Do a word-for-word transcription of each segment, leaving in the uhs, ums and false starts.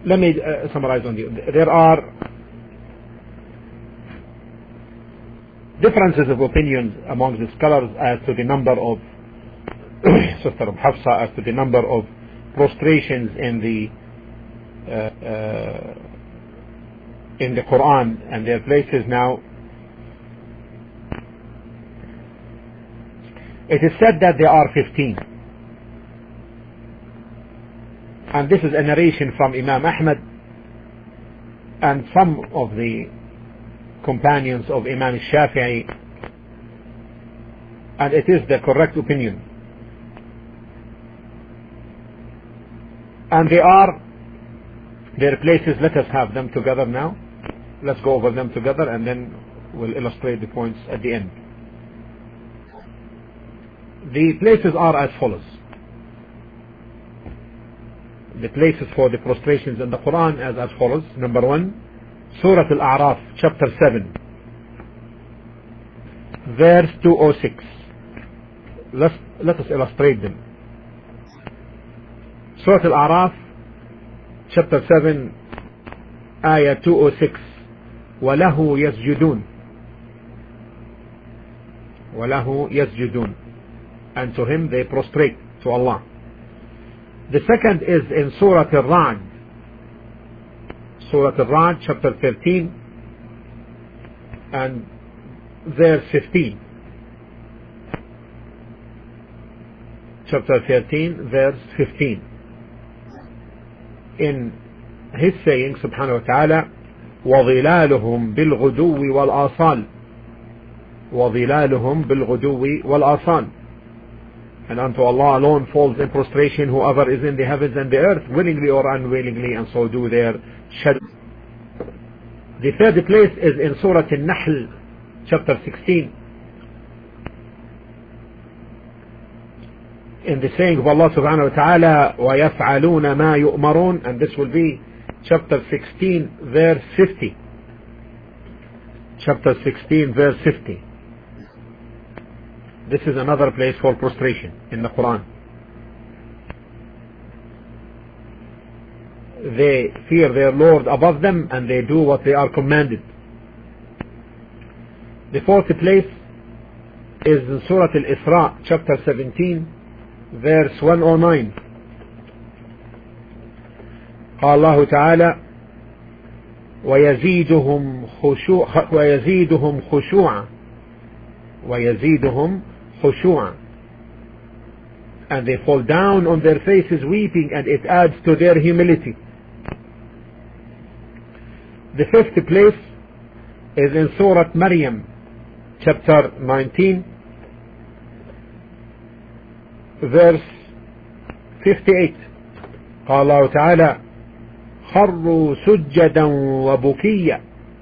let me uh, summarize on you. There are differences of opinions among the scholars as to the number of Sister Hafsa, as to the number of prostrations in the uh, uh, in the Quran and their places. Now, it is said that there are fifteen, and this is a narration from Imam Ahmad and some of the companions of Imam Shafi'i, and it is the correct opinion. And they are their places. Let us have them together now. Let's go over them together and then we'll illustrate the points at the end. The places are as follows. The places for the prostrations in the Quran as as follows. Number one, Surah Al-A'raf, chapter seven, verse two oh six. Let's, let us illustrate them. Surah Al-A'raf, chapter seven, ayah two oh six. وَلَهُ يَسْجُدُونَ وَلَهُ يَسْجُدُونَ, and to him they prostrate, to Allah. The second is in Surah Al-Ra'd, Surah Al-Ra'd, chapter thirteen and verse fifteen. Chapter thirteen, verse fifteen. In his saying, subhanahu wa ta'ala, وَظِلَالُهُمْ بِالْغُدُوِّ وَالْآصَالِ وَظِلَالُهُمْ بِالْغُدُوِّ وَالْآصَالِ, and unto Allah alone falls in prostration whoever is in the heavens and the earth, willingly or unwillingly, and so do their shadow. The third place is in Surah Al-Nahl, chapter sixteen, in the saying of Allah subhanahu wa ta'ala, وَيَفْعَلُونَ مَا يُؤْمَرُونَ, and this will be chapter sixteen, verse fifty. Chapter sixteen, verse fifty. This is another place for prostration in the Quran. They fear their Lord above them and they do what they are commanded. The fourth place is in Surah Al-Isra, chapter seventeen, verse one oh nine. قال الله تعالى ويزيدهم خشوع ويزيدهم خشوعا ويزيدهم خشوعا, and they fall down on their faces weeping, and it adds to their humility. The fifth place is in Surah Maryam, chapter nineteen, verse fifty-eight. قال الله تعالى خروا سجدا وبكيا.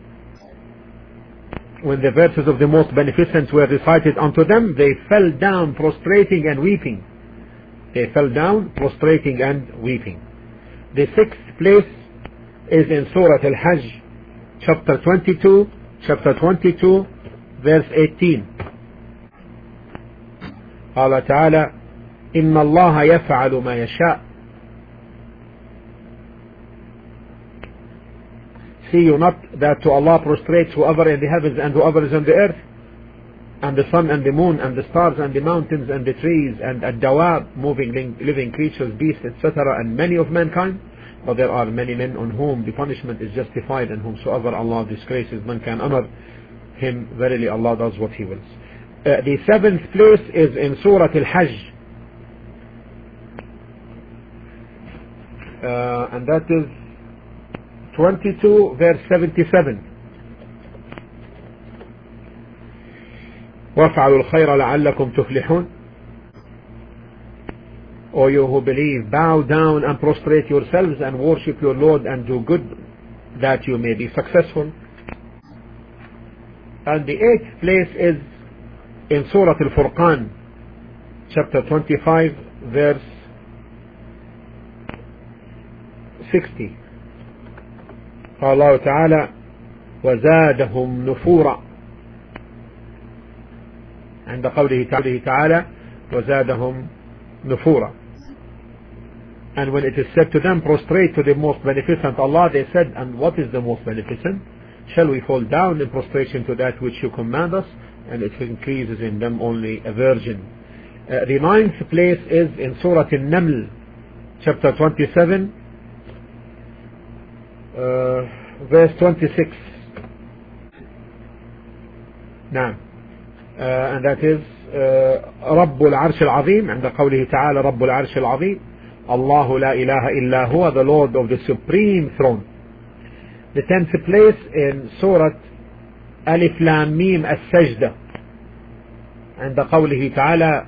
When the verses of the most beneficent were recited unto them, they fell down prostrating and weeping. They fell down prostrating and weeping. The sixth place is in Surah Al-Hajj, chapter twenty-two, chapter twenty-two, verse eighteen. قال تعالى إن الله يفعل ما يشاء. See you not that to Allah prostrates whoever in the heavens and whoever is on the earth, and the sun and the moon and the stars and the mountains and the trees and ad-dawab, moving living creatures, beasts, et cetera, and many of mankind. But there are many men on whom the punishment is justified, and whomsoever Allah disgraces, none can honor him. Verily Allah does what he wills. Uh, the seventh place is in Surah Al-Hajj, uh, and that is twenty-two, verse seventy-seven. وَافْعَلُوا الْخَيْرَ لَعَلَّكُمْ تُفْلِحُونَ. O you who believe, bow down and prostrate yourselves and worship your Lord and do good, that you may be successful. And the eighth place is in Surah Al-Furqan, chapter twenty-five, verse sixty. قال الله تعالى وزادهم نفورا, عند قوله تعالى وزادهم نفورا. And when it is said to them, prostrate to the most beneficent Allah, they said, and what is the most beneficent? Shall we fall down in prostration to that which you command us? And it increases in them only a virgin. Uh, the ninth place is in Surah An-Naml, chapter twenty-seven, uh, verse twenty-six. Now, uh, and that is رب العرش العظيم عند قوله تعالى رب العرش العظيم الله لا إله إلا هو, the Lord of the Supreme Throne. The tenth place in Surah Alif Lam Mim As-Sajda عند قوله تعالى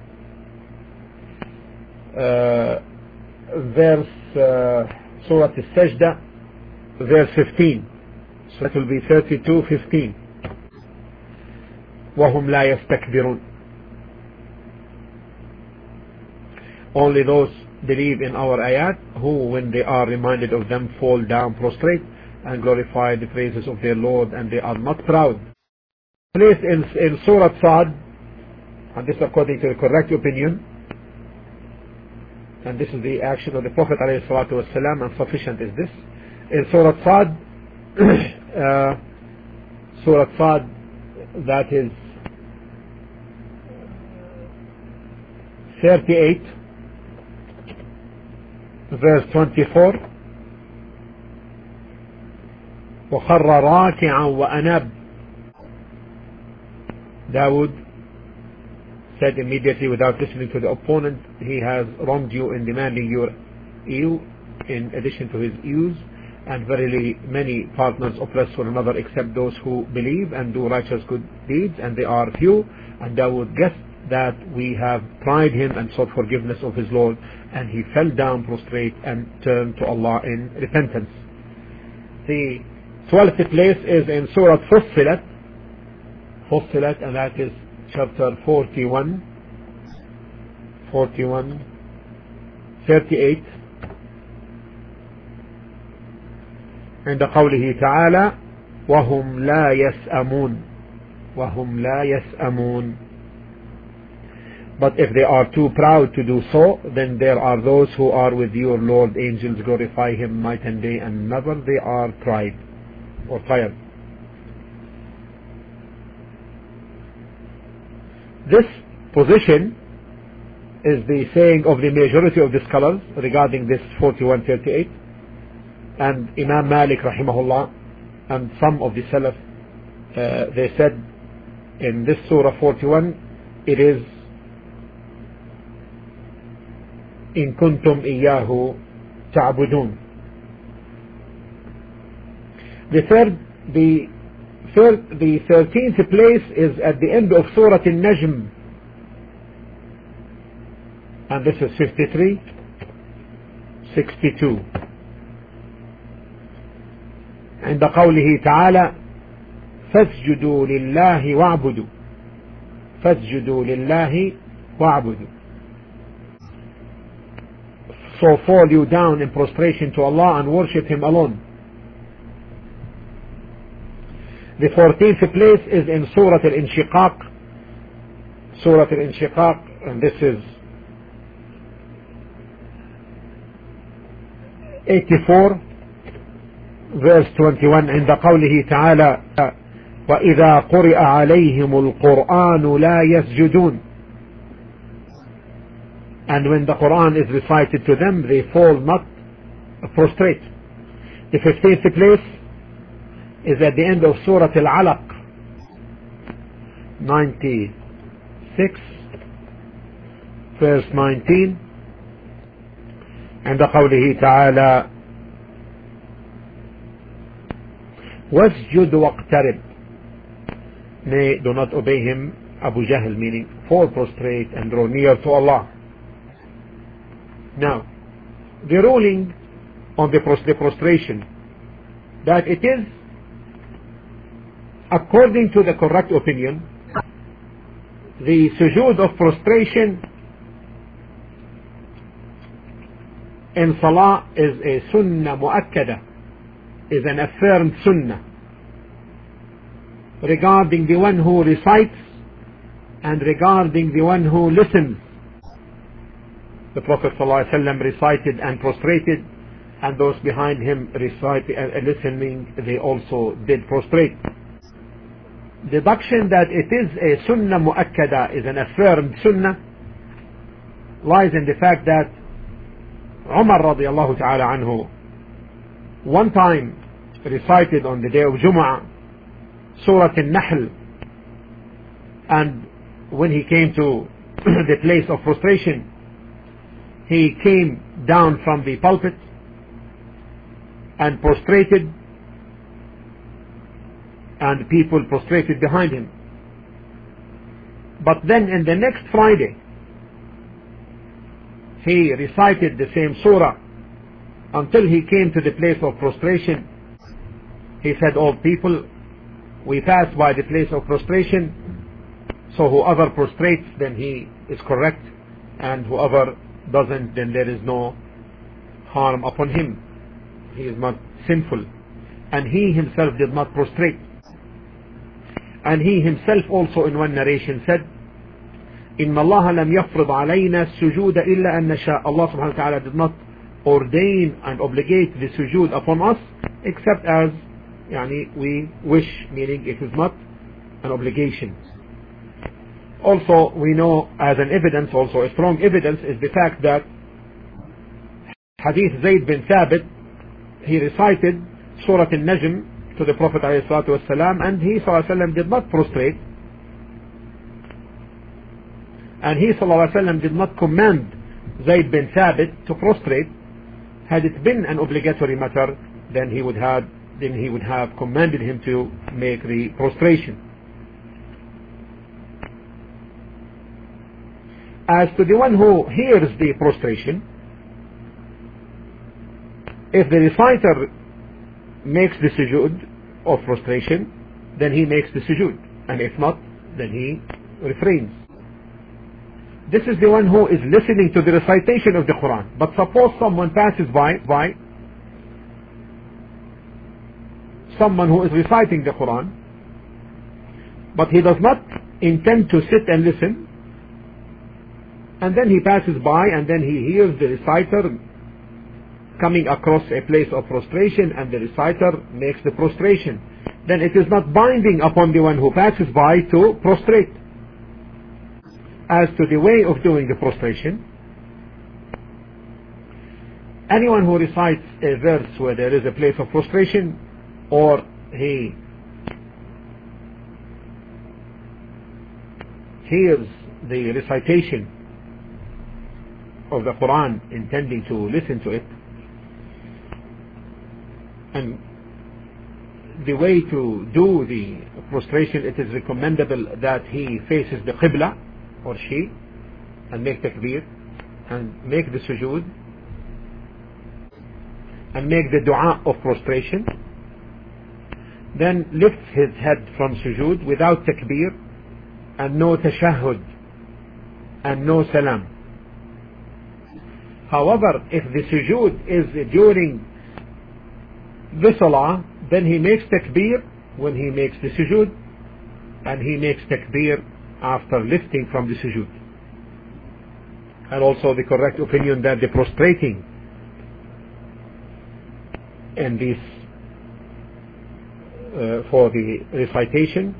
uh, verse uh, Surah As-Sajda verse fifteen, so it will be thirty-two fifteen. وهم لا يستكبرون. Only those believe in our ayat who, when they are reminded of them, fall down prostrate and glorify the praises of their Lord, and they are not proud. Place in, in Surah Sad, and this according to the correct opinion, and this is the action of the Prophet ﷺ, and sufficient is this. In Surah Sad, uh, Surah Sad, that is thirty-eight, verse twenty-four, وخر راكعا وأناب. Dawood said immediately, without listening to the opponent, he has wronged you in demanding your ewe in addition to his ewes, and verily many partners oppress one another except those who believe and do righteous good deeds, and they are few. And Dawood guessed that we have tried him and sought forgiveness of his Lord, and he fell down prostrate and turned to Allah in repentance. The twelfth place is in Surah Fussilat, Fussilat, and that is chapter forty-one, forty-one, thirty-eight. عند قوله تعالى وهم لا يسأمون, وهم لا يسأمون. But if they are too proud to do so, then there are those who are with your Lord, angels glorify him night and day, and never they are tried or tired. This position is the saying of the majority of the scholars regarding this forty-one thirty-eight, and Imam Malik rahimahullah and some of the Salaf, uh, they said in this Surah forty-one it is إن كنتم إياه تعبدون. The third, the third, the thirteenth place is at the end of Surah An-Najm, and this is fifty-three, sixty-two. عند قوله تعالى فاسجدوا لله واعبدوا, فاسجدوا لله واعبدوا. So fall you down in prostration to Allah and worship him alone. The fourteenth place is in Surah Al-Inshiqaq, Surah Al-Inshiqaq, and this is eighty-four, verse twenty-one. عند قوله تعالى وإذا قرئ عليهم القرآن لا يسجدون. And when the Quran is recited to them, they fall not prostrate. The fifteenth place is at the end of Surah Al-Alaq, ninety-six, verse nineteen. عند قوله تعالى واسجد واقترب. Nay, do not obey him, Abu Jahl, meaning fall prostrate and draw near to Allah. Now, the ruling on the prostration, that it is, according to the correct opinion, the sujood of prostration in salah is a sunnah mu'akkada, is an affirmed sunnah regarding the one who recites and regarding the one who listens. the Prophet ﷺ recited and prostrated, and those behind him recited and uh, listening, they also did prostrate. Deduction that it is a sunnah mu'akkada, is an affirmed sunnah, lies in the fact that Umar radiallahu ta'ala anhu one time recited on the day of Jumu'ah Surah Al-Nahl, and when he came to the place of prostration, he came down from the pulpit and prostrated, and people prostrated behind him. But then in the next Friday he recited the same surah until he came to the place of prostration. He said, "All people, we pass by the place of prostration, so whoever prostrates, then he is correct, and whoever doesn't, then there is no harm upon him. He is not sinful." And he himself did not prostrate. And he himself also in one narration said, "Inna Allah lam yafrid alayna sujood illa an nasha." Allah subhanahu wa ta'ala did not ordain and obligate the sujood upon us except as yani, we wish, meaning it is not an obligation. Also, we know as an evidence, also a strong evidence, is the fact that Hadith Zayd bin Thabit, he recited Surah Al-Najm to the Prophet ﷺ, and he ﷺ did not prostrate, and he ﷺ did not command Zayd bin Thabit to prostrate. Had it been an obligatory matter, then he would have then he would have commanded him to make the prostration. As to the one who hears the prostration, if the reciter makes the sujood of prostration, then he makes the sujood, and if not, then he refrains. This is the one who is listening to the recitation of the Quran. But suppose someone passes by, by someone who is reciting the Quran, but he does not intend to sit and listen, and then he passes by and then he hears the reciter coming across a place of prostration, and the reciter makes the prostration, then it is not binding upon the one who passes by to prostrate. As to the way of doing the prostration, anyone who recites a verse where there is a place of prostration, or he hears the recitation of the Quran intending to listen to it, and the way to do the prostration, it is recommendable that he faces the Qibla, or she, and make takbir, and make the sujood, and make the dua of prostration, then lifts his head from sujood without takbir, and no tashahhud, and no salam. However, if the sujood is during the salah, then he makes takbir when he makes the sujood, and he makes takbir after lifting from the sujood. And also the correct opinion that the prostrating in this uh, for the recitation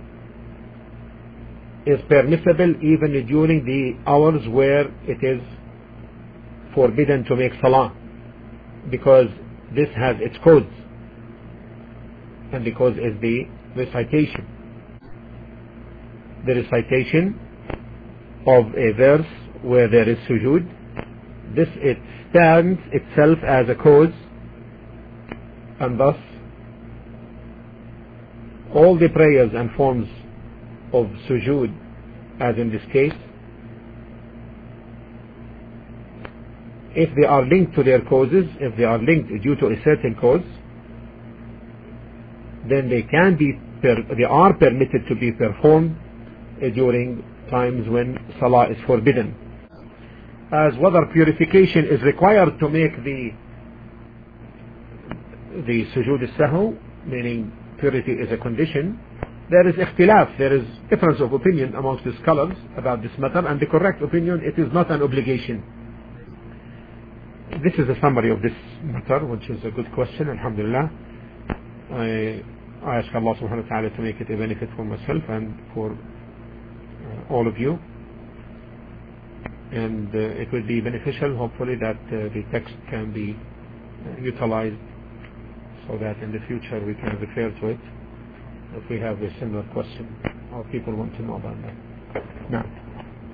is permissible even during the hours where it is forbidden to make salah, because this has its codes, and the cause is the recitation. The recitation of a verse where there is sujood, this it stands itself as a cause, and thus all the prayers and forms of sujood, as in this case, if they are linked to their causes, if they are linked due to a certain cause, then they can be per, they are permitted to be performed during times when salah is forbidden. As whether purification is required to make the the sujood al-sahw, meaning purity is a condition, there is ikhtilaf, there is difference of opinion amongst the scholars about this matter, and the correct opinion, it is not an obligation. this is a summary of this matter, which is a good question. Alhamdulillah. I, I ask Allah subhanahu wa ta'ala to make it a benefit for myself and for uh, all of you. And uh, it will be beneficial, hopefully, that uh, the text can be uh, utilized so that in the future we can refer to it if we have a similar question or people want to know about that. Now.